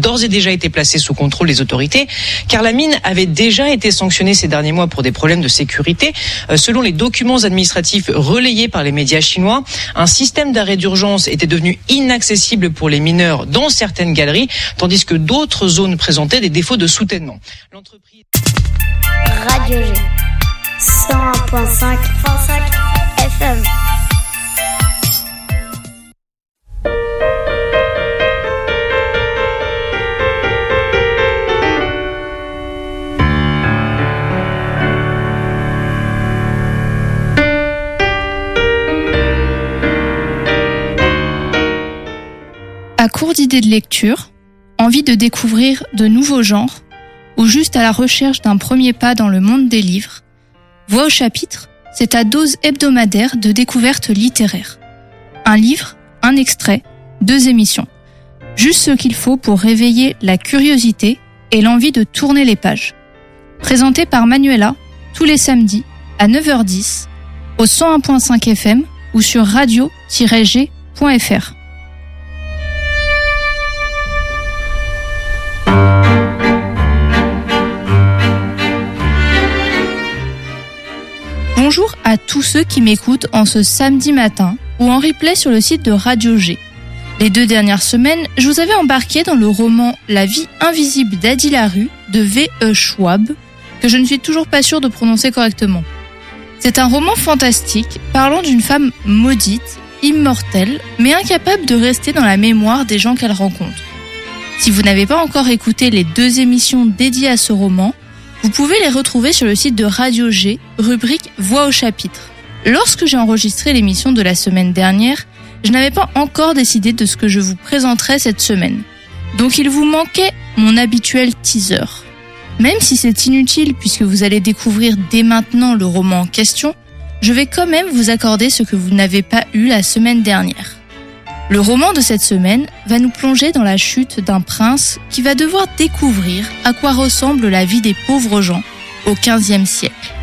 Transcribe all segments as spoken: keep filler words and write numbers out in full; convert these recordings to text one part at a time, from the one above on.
d'ores et déjà été placée sous contrôle des autorités, car la mine avait déjà été sanctionnée ces derniers mois pour des problèmes de sécurité. Euh, selon les documents administratifs relayés par les médias chinois, un système d'arrêt d'urgence était devenu inaccessible pour les mineurs dans certaines galeries, tandis que d'autres zones présentaient des défauts de soutènement. L'entreprise Radio G cent un virgule cinq F M. À court d'idées de lecture, envie de découvrir de nouveaux genres, ou juste à la recherche d'un premier pas dans le monde des livres, Voix au chapitre, c'est ta dose hebdomadaire de découverte littéraire. Un livre, un extrait, deux émissions. Juste ce qu'il faut pour réveiller la curiosité et l'envie de tourner les pages. Présenté par Manuela, tous les samedis, à neuf heures dix, au cent un virgule cinq F M ou sur radio tiret g point f r. Bonjour à tous ceux qui m'écoutent en ce samedi matin ou en replay sur le site de Radio G. Les deux dernières semaines, je vous avais embarqué dans le roman La vie invisible d'Adi Larue de V E Schwab, que je ne suis toujours pas sûre de prononcer correctement. C'est un roman fantastique parlant d'une femme maudite, immortelle, mais incapable de rester dans la mémoire des gens qu'elle rencontre. Si vous n'avez pas encore écouté les deux émissions dédiées à ce roman, vous pouvez les retrouver sur le site de Radio G, rubrique Voix au chapitre. Lorsque j'ai enregistré l'émission de la semaine dernière, je n'avais pas encore décidé de ce que je vous présenterais cette semaine. Donc il vous manquait mon habituel teaser. Même si c'est inutile puisque vous allez découvrir dès maintenant le roman en question, je vais quand même vous accorder ce que vous n'avez pas eu la semaine dernière. Le roman de cette semaine va nous plonger dans la chute d'un prince qui va devoir découvrir à quoi ressemble la vie des pauvres gens au quinzième siècle.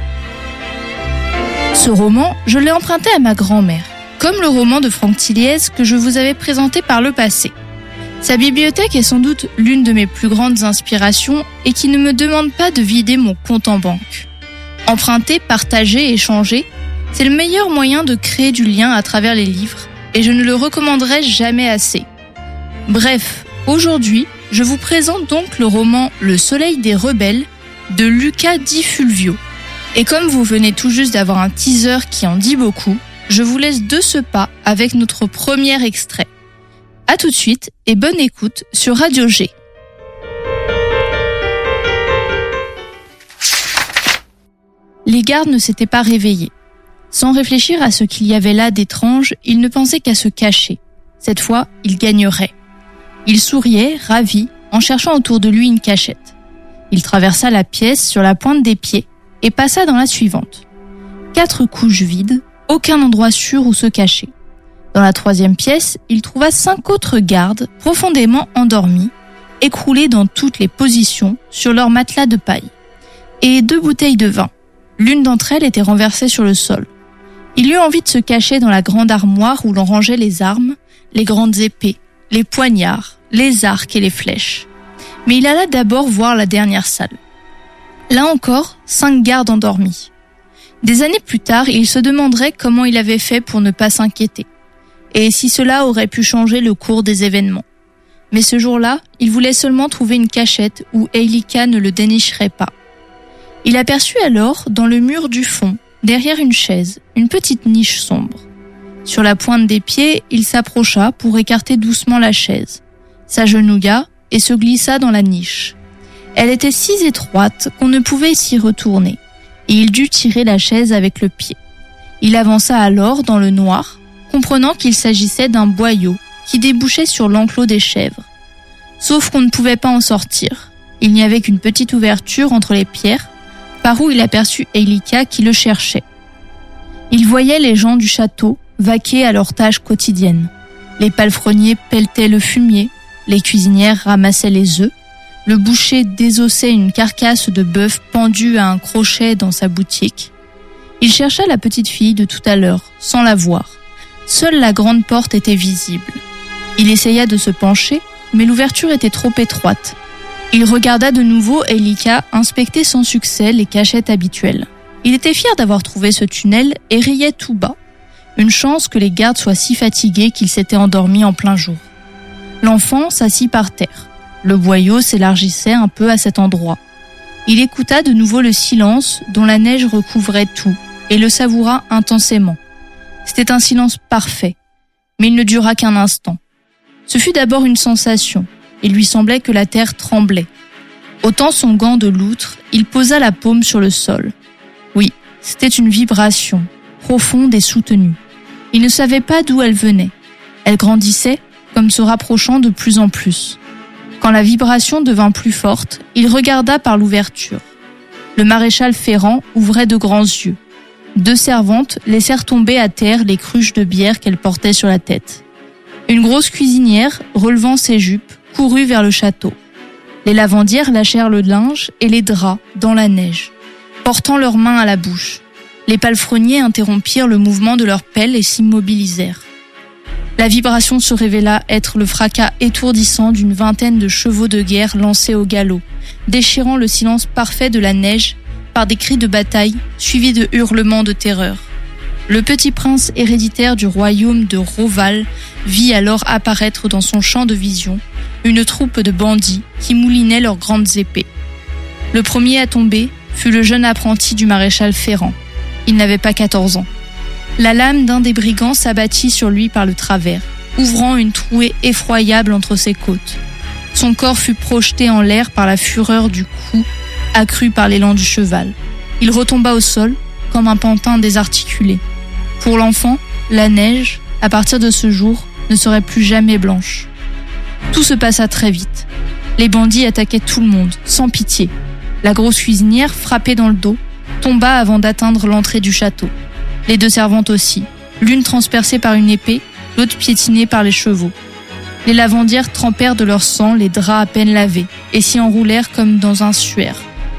Ce roman, je l'ai emprunté à ma grand-mère, comme le roman de Franck Tilliez que je vous avais présenté par le passé. Sa bibliothèque est sans doute l'une de mes plus grandes inspirations et qui ne me demande pas de vider mon compte en banque. Emprunter, partager, échanger, c'est le meilleur moyen de créer du lien à travers les livres et je ne le recommanderai jamais assez. Bref, aujourd'hui, je vous présente donc le roman Le Soleil des Rebelles de Luca Di Fulvio. Et comme vous venez tout juste d'avoir un teaser qui en dit beaucoup, je vous laisse de ce pas avec notre premier extrait. À tout de suite et bonne écoute sur Radio G. Les gardes ne s'étaient pas réveillés. Sans réfléchir à ce qu'il y avait là d'étrange, il ne pensait qu'à se cacher. Cette fois, il gagnerait. Il souriait, ravi, en cherchant autour de lui une cachette. Il traversa la pièce sur la pointe des pieds et passa dans la suivante. Quatre couches vides, aucun endroit sûr où se cacher. Dans la troisième pièce, il trouva cinq autres gardes profondément endormis, écroulés dans toutes les positions sur leur matelas de paille. Et deux bouteilles de vin. L'une d'entre elles était renversée sur le sol. Il eut envie de se cacher dans la grande armoire où l'on rangeait les armes, les grandes épées, les poignards, les arcs et les flèches. Mais il alla d'abord voir la dernière salle. Là encore, cinq gardes endormis. Des années plus tard, il se demanderait comment il avait fait pour ne pas s'inquiéter. Et si cela aurait pu changer le cours des événements. Mais ce jour-là, il voulait seulement trouver une cachette où Eilika ne le dénicherait pas. Il aperçut alors, dans le mur du fond, derrière une chaise, une petite niche sombre. Sur la pointe des pieds, il s'approcha pour écarter doucement la chaise, s'agenouilla et se glissa dans la niche. Elle était si étroite qu'on ne pouvait s'y retourner, et il dut tirer la chaise avec le pied. Il avança alors dans le noir, comprenant qu'il s'agissait d'un boyau qui débouchait sur l'enclos des chèvres. Sauf qu'on ne pouvait pas en sortir. Il n'y avait qu'une petite ouverture entre les pierres, par où il aperçut Eilika qui le cherchait. Il voyait les gens du château vaquer à leurs tâches quotidiennes. Les palefreniers pelletaient le fumier, les cuisinières ramassaient les œufs, le boucher désossait une carcasse de bœuf pendue à un crochet dans sa boutique. Il chercha la petite fille de tout à l'heure, sans la voir. Seule la grande porte était visible. Il essaya de se pencher, mais l'ouverture était trop étroite. Il regarda de nouveau Elika inspecter sans succès les cachettes habituelles. Il était fier d'avoir trouvé ce tunnel et riait tout bas. Une chance que les gardes soient si fatigués qu'ils s'étaient endormis en plein jour. L'enfant s'assit par terre. Le boyau s'élargissait un peu à cet endroit. Il écouta de nouveau le silence dont la neige recouvrait tout et le savoura intensément. C'était un silence parfait, mais il ne dura qu'un instant. Ce fut d'abord une sensation. Il lui semblait que la terre tremblait. Ôtant son gant de loutre, il posa la paume sur le sol. Oui, c'était une vibration, profonde et soutenue. Il ne savait pas d'où elle venait. Elle grandissait, comme se rapprochant de plus en plus. Quand la vibration devint plus forte, il regarda par l'ouverture. Le maréchal Ferrand ouvrait de grands yeux. Deux servantes laissèrent tomber à terre les cruches de bière qu'elles portaient sur la tête. Une grosse cuisinière, relevant ses jupes, courut vers le château. Les lavandières lâchèrent le linge et les draps dans la neige, portant leurs mains à la bouche. Les palefreniers interrompirent le mouvement de leurs pelles et s'immobilisèrent. La vibration se révéla être le fracas étourdissant d'une vingtaine de chevaux de guerre lancés au galop, déchirant le silence parfait de la neige par des cris de bataille suivis de hurlements de terreur. Le petit prince héréditaire du royaume de Roval vit alors apparaître dans son champ de vision une troupe de bandits qui moulinaient leurs grandes épées. Le premier à tomber fut le jeune apprenti du maréchal Ferrand. Il n'avait pas quatorze ans. La lame d'un des brigands s'abattit sur lui par le travers, ouvrant une trouée effroyable entre ses côtes. Son corps fut projeté en l'air par la fureur du coup, accru par l'élan du cheval. Il retomba au sol comme un pantin désarticulé. Pour l'enfant, la neige, à partir de ce jour, ne serait plus jamais blanche. Tout se passa très vite. Les bandits attaquaient tout le monde, sans pitié. La grosse cuisinière, frappée dans le dos, tomba avant d'atteindre l'entrée du château. Les deux servantes aussi, l'une transpercée par une épée, l'autre piétinée par les chevaux. Les lavandières trempèrent de leur sang les draps à peine lavés et s'y enroulèrent comme dans un suaire.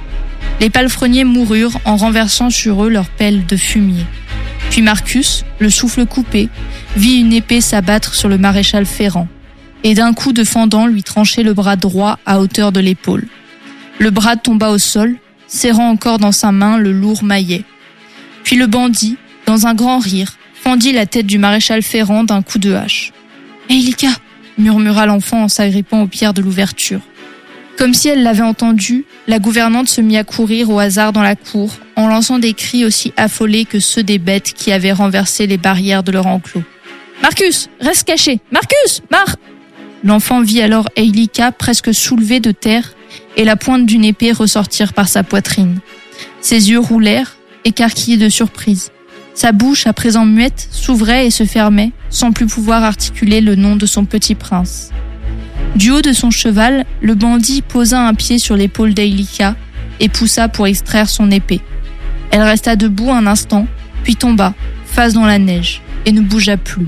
Les palefreniers moururent en renversant sur eux leurs pelles de fumier. Puis Marcus, le souffle coupé, vit une épée s'abattre sur le maréchal Ferrand, et d'un coup de fendant lui trancher le bras droit à hauteur de l'épaule. Le bras tomba au sol, serrant encore dans sa main le lourd maillet. Puis le bandit, dans un grand rire, fendit la tête du maréchal Ferrand d'un coup de hache. « Elika !» murmura l'enfant en s'agrippant aux pierres de l'ouverture. Comme si elle l'avait entendu, la gouvernante se mit à courir au hasard dans la cour, en lançant des cris aussi affolés que ceux des bêtes qui avaient renversé les barrières de leur enclos. « Marcus, reste caché! Marcus, Mar !» L'enfant vit alors Elika presque soulevée de terre et la pointe d'une épée ressortir par sa poitrine. Ses yeux roulèrent, écarquillés de surprise. Sa bouche, à présent muette, s'ouvrait et se fermait, sans plus pouvoir articuler le nom de son petit prince. Du haut de son cheval, le bandit posa un pied sur l'épaule d'Elika et poussa pour extraire son épée. Elle resta debout un instant, puis tomba, face dans la neige, et ne bougea plus.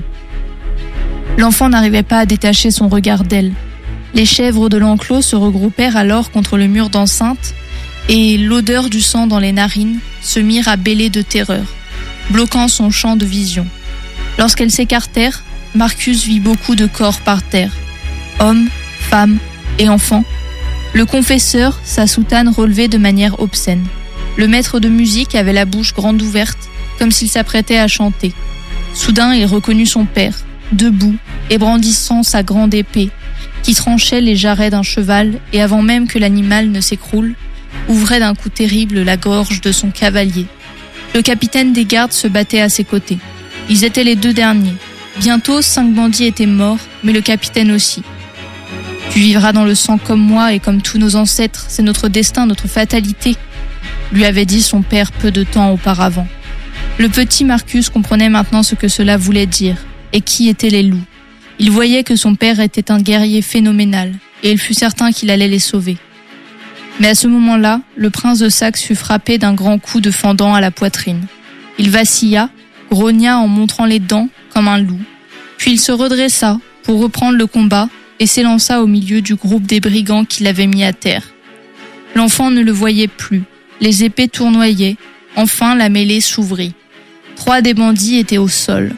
L'enfant n'arrivait pas à détacher son regard d'elle. Les chèvres de l'enclos se regroupèrent alors contre le mur d'enceinte, et l'odeur du sang dans les narines se mirent à bêler de terreur, bloquant son champ de vision. Lorsqu'elles s'écartèrent, Marcus vit beaucoup de corps par terre. Hommes, femmes et enfants. Le confesseur, sa soutane relevée de manière obscène. Le maître de musique avait la bouche grande ouverte, comme s'il s'apprêtait à chanter. Soudain, il reconnut son père, debout et brandissant sa grande épée, qui tranchait les jarrets d'un cheval et avant même que l'animal ne s'écroule, ouvrait d'un coup terrible la gorge de son cavalier. Le capitaine des gardes se battait à ses côtés. Ils étaient les deux derniers. Bientôt, cinq bandits étaient morts, mais le capitaine aussi. « Tu vivras dans le sang comme moi et comme tous nos ancêtres, c'est notre destin, notre fatalité », lui avait dit son père peu de temps auparavant. Le petit Marcus comprenait maintenant ce que cela voulait dire, et qui étaient les loups. Il voyait que son père était un guerrier phénoménal, et il fut certain qu'il allait les sauver. Mais à ce moment-là, le prince de Saxe fut frappé d'un grand coup de fendant à la poitrine. Il vacilla, grogna en montrant les dents comme un loup, puis il se redressa pour reprendre le combat et s'élança au milieu du groupe des brigands qui l'avaient mis à terre. L'enfant ne le voyait plus, les épées tournoyaient, enfin la mêlée s'ouvrit. Trois des bandits étaient au sol.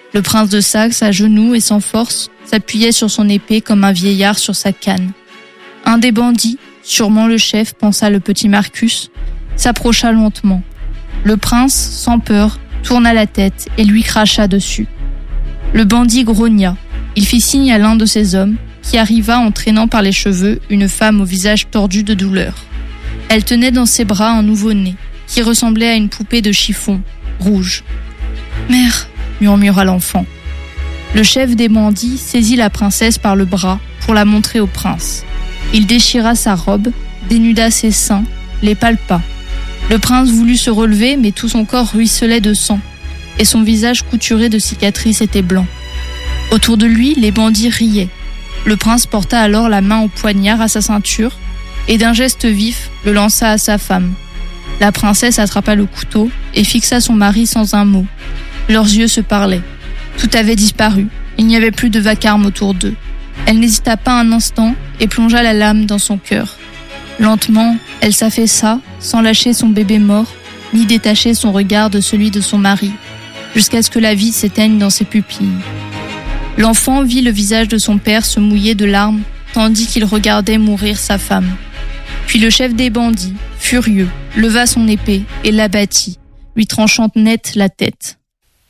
Le prince de Saxe, à genoux et sans force, s'appuyait sur son épée comme un vieillard sur sa canne. Un des bandits, sûrement le chef, pensa le petit Marcus, s'approcha lentement. Le prince, sans peur, tourna la tête et lui cracha dessus. Le bandit grogna. Il fit signe à l'un de ses hommes, qui arriva en traînant par les cheveux une femme au visage tordu de douleur. Elle tenait dans ses bras un nouveau-né, qui ressemblait à une poupée de chiffon, rouge. « Mère !» murmura l'enfant. Le chef des bandits saisit la princesse par le bras pour la montrer au prince. Il déchira sa robe, dénuda ses seins, les palpa. Le prince voulut se relever, mais tout son corps ruisselait de sang, et son visage couturé de cicatrices était blanc. Autour de lui, les bandits riaient. Le prince porta alors la main au poignard à sa ceinture, et d'un geste vif, le lança à sa femme. La princesse attrapa le couteau et fixa son mari sans un mot. Leurs yeux se parlaient. Tout avait disparu. Il n'y avait plus de vacarme autour d'eux. Elle n'hésita pas un instant et plongea la lame dans son cœur. Lentement, elle s'affaissa, sans lâcher son bébé mort, ni détacher son regard de celui de son mari, jusqu'à ce que la vie s'éteigne dans ses pupilles. L'enfant vit le visage de son père se mouiller de larmes, tandis qu'il regardait mourir sa femme. Puis le chef des bandits, furieux, leva son épée et l'abattit, lui tranchant net la tête.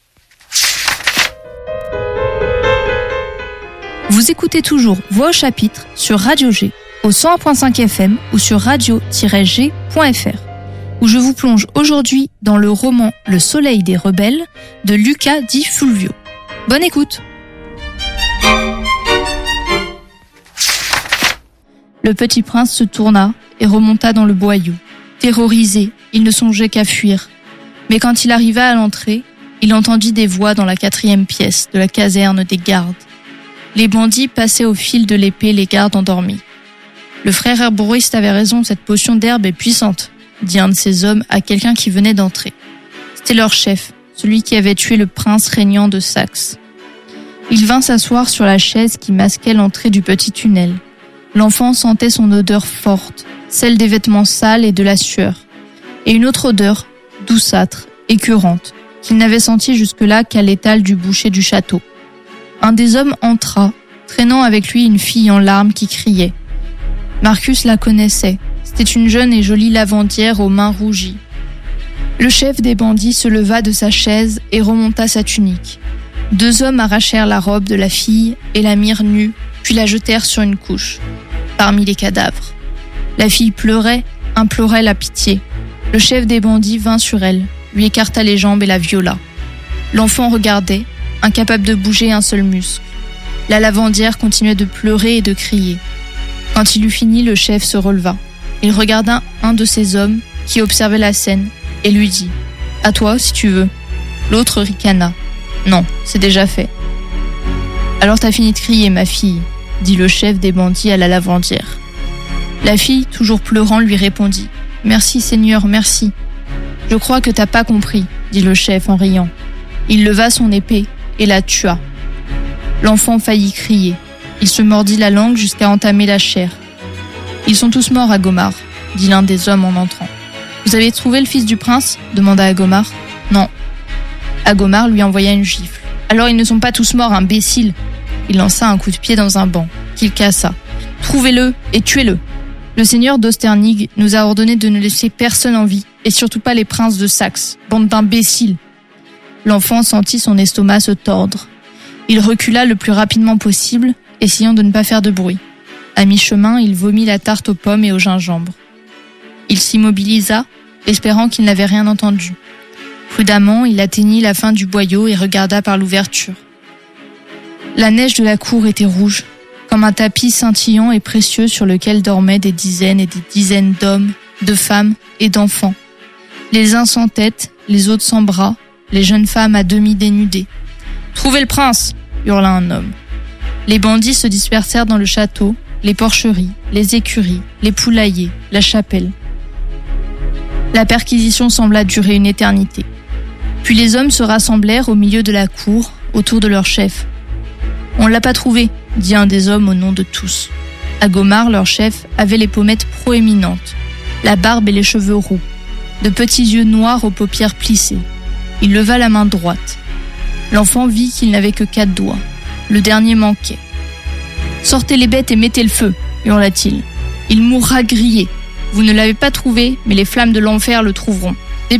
Vous écoutez toujours Voix au chapitre sur Radio G, au cent un point cinq F M ou sur radio tiret g point f r, où je vous plonge aujourd'hui dans le roman Le Soleil des rebelles de Luca Di Fulvio. Bonne écoute! Le petit prince se tourna et remonta dans le boyau. Terrorisé, il ne songeait qu'à fuir. Mais quand il arriva à l'entrée, il entendit des voix dans la quatrième pièce de la caserne des gardes. Les bandits passaient au fil de l'épée les gardes endormis. Le frère herboriste avait raison, cette potion d'herbe est puissante, dit un de ses hommes à quelqu'un qui venait d'entrer. C'était leur chef, celui qui avait tué le prince régnant de Saxe. Il vint s'asseoir sur la chaise qui masquait l'entrée du petit tunnel. L'enfant sentait son odeur forte, celle des vêtements sales et de la sueur, et une autre odeur, douceâtre, écœurante, qu'il n'avait sentie jusque-là qu'à l'étal du boucher du château. Un des hommes entra, traînant avec lui une fille en larmes qui criait. Marcus la connaissait, c'était une jeune et jolie lavandière aux mains rougies. Le chef des bandits se leva de sa chaise et remonta sa tunique. Deux hommes arrachèrent la robe de la fille et la mirent nue, puis la jetèrent sur une couche, parmi les cadavres. La fille pleurait, implorait la pitié. Le chef des bandits vint sur elle, lui écarta les jambes et la viola. L'enfant regardait, incapable de bouger un seul muscle. La lavandière continuait de pleurer et de crier. Quand il eut fini, le chef se releva. Il regarda un de ses hommes qui observait la scène et lui dit « À toi, si tu veux ». L'autre ricana. « Non, c'est déjà fait ». « Alors t'as fini de crier, ma fille », dit le chef des bandits à la lavandière. La fille, toujours pleurant, lui répondit « Merci, Seigneur, merci ». « Je crois que t'as pas compris », dit le chef en riant. Il leva son épée et la tua. L'enfant faillit crier. Il se mordit la langue jusqu'à entamer la chair. « Ils sont tous morts, Agomar », dit l'un des hommes en entrant. « Vous avez trouvé le fils du prince ?» demanda Agomar. « Non. » Agomar lui envoya une gifle. « Alors ils ne sont pas tous morts, imbécile !» Il lança un coup de pied dans un banc, qu'il cassa. « Trouvez-le et tuez-le !» Le seigneur d'Osternig nous a ordonné de ne laisser personne en vie, et surtout pas les princes de Saxe, bande d'imbéciles. L'enfant sentit son estomac se tordre. Il recula le plus rapidement possible, essayant de ne pas faire de bruit. À mi-chemin, il vomit la tarte aux pommes et au gingembre. Il s'immobilisa, espérant qu'il n'avait rien entendu. Prudemment, il atteignit la fin du boyau et regarda par l'ouverture. La neige de la cour était rouge, comme un tapis scintillant et précieux sur lequel dormaient des dizaines et des dizaines d'hommes, de femmes et d'enfants. Les uns sans tête, les autres sans bras, les jeunes femmes à demi dénudées. « Trouvez le prince !» hurla un homme. Les bandits se dispersèrent dans le château, les porcheries, les écuries, les poulaillers, la chapelle. La perquisition sembla durer une éternité. Puis les hommes se rassemblèrent au milieu de la cour, autour de leur chef. « On l'a pas trouvé !» dit un des hommes au nom de tous. Agomar, leur chef, avait les pommettes proéminentes, la barbe et les cheveux roux, de petits yeux noirs aux paupières plissées. Il leva la main droite. L'enfant vit qu'il n'avait que quatre doigts. Le dernier manquait. « Sortez les bêtes et mettez le feu !» hurla-t-il. « Il mourra grillé. Vous ne l'avez pas trouvé, mais les flammes de l'enfer le trouveront. Dépêchez-vous !»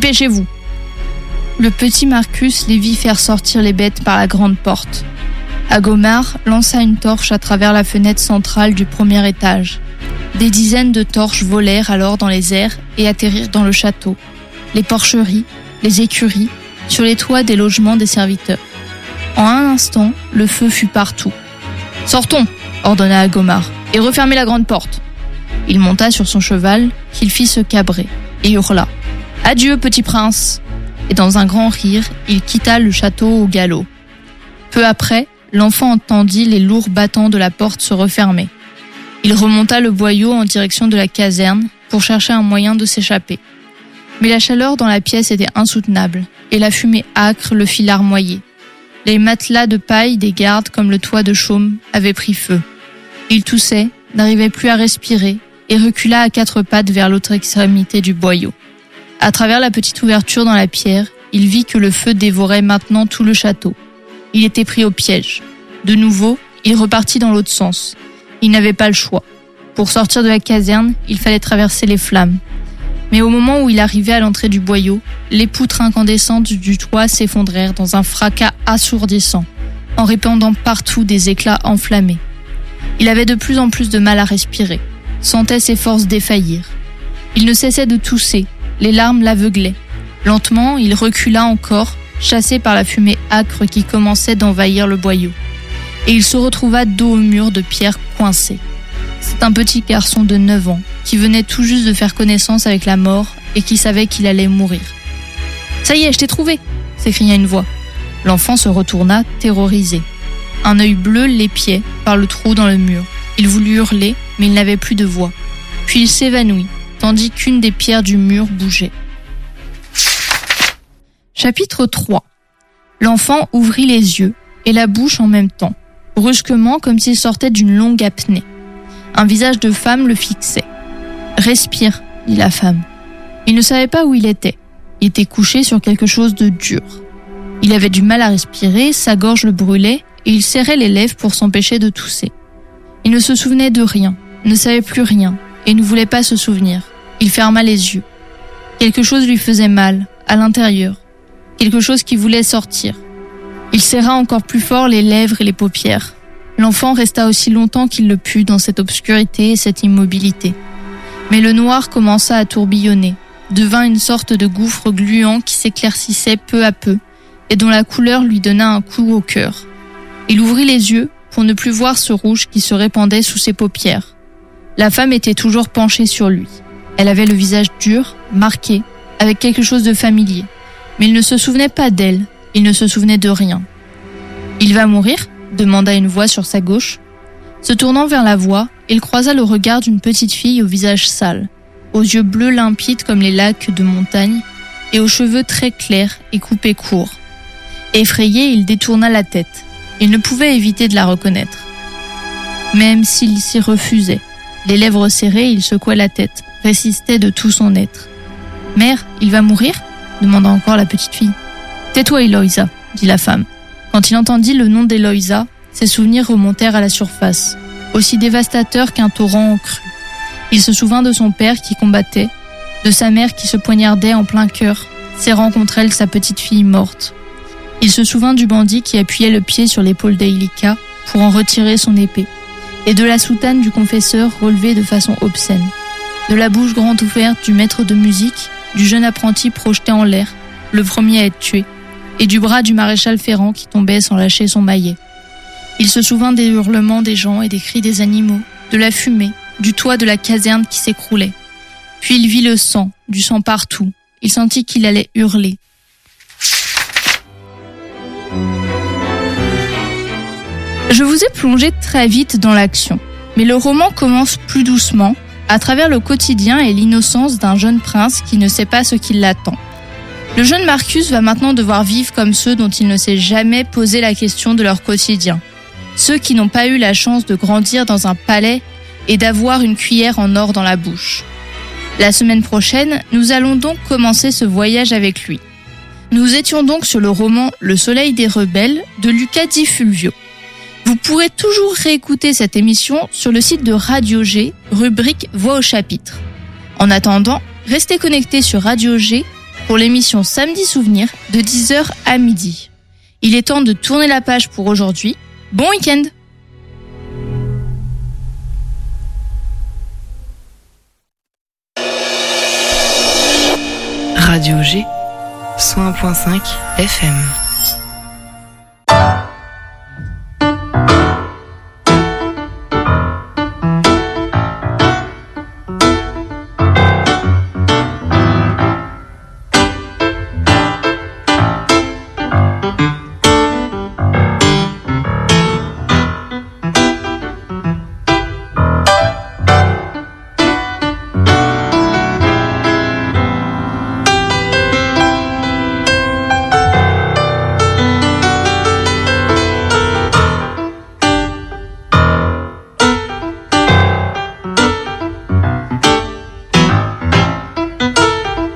Le petit Marcus les vit faire sortir les bêtes par la grande porte. Agomar lança une torche à travers la fenêtre centrale du premier étage. Des dizaines de torches volèrent alors dans les airs et atterrirent dans le château, les porcheries, les écuries, sur les toits des logements des serviteurs. En un instant, le feu fut partout. « Sortons !» ordonna Agomar, « et refermez la grande porte !» Il monta sur son cheval, qu'il fit se cabrer, et hurla « Adieu, petit prince !» Et dans un grand rire, il quitta le château au galop. Peu après, l'enfant entendit les lourds battants de la porte se refermer. Il remonta le boyau en direction de la caserne pour chercher un moyen de s'échapper. Mais la chaleur dans la pièce était insoutenable, et la fumée âcre le fit larmoyer. Les matelas de paille des gardes comme le toit de chaume avaient pris feu. Il toussait, n'arrivait plus à respirer, et recula à quatre pattes vers l'autre extrémité du boyau. À travers la petite ouverture dans la pierre, il vit que le feu dévorait maintenant tout le château. Il était pris au piège. De nouveau, il repartit dans l'autre sens. Il n'avait pas le choix. Pour sortir de la caserne, il fallait traverser les flammes. Mais au moment où il arrivait à l'entrée du boyau, les poutres incandescentes du toit s'effondrèrent dans un fracas assourdissant, en répandant partout des éclats enflammés. Il avait de plus en plus de mal à respirer, sentait ses forces défaillir. Il ne cessait de tousser, les larmes l'aveuglaient. Lentement, il recula encore, chassé par la fumée âcre qui commençait d'envahir le boyau. Et il se retrouva dos au mur de pierre coincé. C'est un petit garçon de neuf ans qui venait tout juste de faire connaissance avec la mort et qui savait qu'il allait mourir. « Ça y est, je t'ai trouvé !» s'écria une voix. L'enfant se retourna, terrorisé. Un œil bleu l'épiait par le trou dans le mur. Il voulut hurler, mais il n'avait plus de voix. Puis il s'évanouit, tandis qu'une des pierres du mur bougeait. Chapitre trois. L'enfant ouvrit les yeux et la bouche en même temps, brusquement comme s'il sortait d'une longue apnée. Un visage de femme le fixait. « Respire », dit la femme. Il ne savait pas où il était. Il était couché sur quelque chose de dur. Il avait du mal à respirer, sa gorge le brûlait et il serrait les lèvres pour s'empêcher de tousser. Il ne se souvenait de rien, ne savait plus rien et ne voulait pas se souvenir. Il ferma les yeux. Quelque chose lui faisait mal, à l'intérieur. Quelque chose qui voulait sortir. Il serra encore plus fort les lèvres et les paupières. L'enfant resta aussi longtemps qu'il le put dans cette obscurité et cette immobilité. Mais le noir commença à tourbillonner, devint une sorte de gouffre gluant qui s'éclaircissait peu à peu et dont la couleur lui donna un coup au cœur. Il ouvrit les yeux pour ne plus voir ce rouge qui se répandait sous ses paupières. La femme était toujours penchée sur lui. Elle avait le visage dur, marqué, avec quelque chose de familier. Mais il ne se souvenait pas d'elle, il ne se souvenait de rien. « Il va mourir ?» demanda une voix sur sa gauche. Se tournant vers la voix, il croisa le regard d'une petite fille au visage sale, aux yeux bleus limpides comme les lacs de montagne et aux cheveux très clairs et coupés courts. Effrayé, il détourna la tête. Il ne pouvait éviter de la reconnaître. Même s'il s'y refusait, les lèvres serrées, il secouait la tête, résistait de tout son être. « Mère, il va mourir ?» demanda encore la petite fille. « Tais-toi, Eloïsa » dit la femme. Quand il entendit le nom d'Eloïsa, ses souvenirs remontèrent à la surface, aussi dévastateurs qu'un torrent en crue. Il se souvint de son père qui combattait, de sa mère qui se poignardait en plein cœur, serrant contre elle sa petite fille morte. Il se souvint du bandit qui appuyait le pied sur l'épaule d'Eilika pour en retirer son épée, et de la soutane du confesseur relevée de façon obscène, de la bouche grande ouverte du maître de musique, du jeune apprenti projeté en l'air, le premier à être tué, et du bras du maréchal Ferrand qui tombait sans lâcher son maillet. Il se souvint des hurlements des gens et des cris des animaux, de la fumée, du toit de la caserne qui s'écroulait. Puis il vit le sang, du sang partout. Il sentit qu'il allait hurler. Je vous ai plongé très vite dans l'action, mais le roman commence plus doucement, à travers le quotidien et l'innocence d'un jeune prince qui ne sait pas ce qui l'attend. Le jeune Marcus va maintenant devoir vivre comme ceux dont il ne s'est jamais posé la question de leur quotidien. Ceux qui n'ont pas eu la chance de grandir dans un palais et d'avoir une cuillère en or dans la bouche. La semaine prochaine, nous allons donc commencer ce voyage avec lui. Nous étions donc sur le roman Le Soleil des Rebelles de Luca Di Fulvio. Vous pourrez toujours réécouter cette émission sur le site de Radio G, rubrique Voix au chapitre. En attendant, restez connectés sur Radio G pour l'émission Samedi Souvenir de dix heures à midi. Il est temps de tourner la page pour aujourd'hui. Bon week-end! Radio G, cent un virgule cinq F M.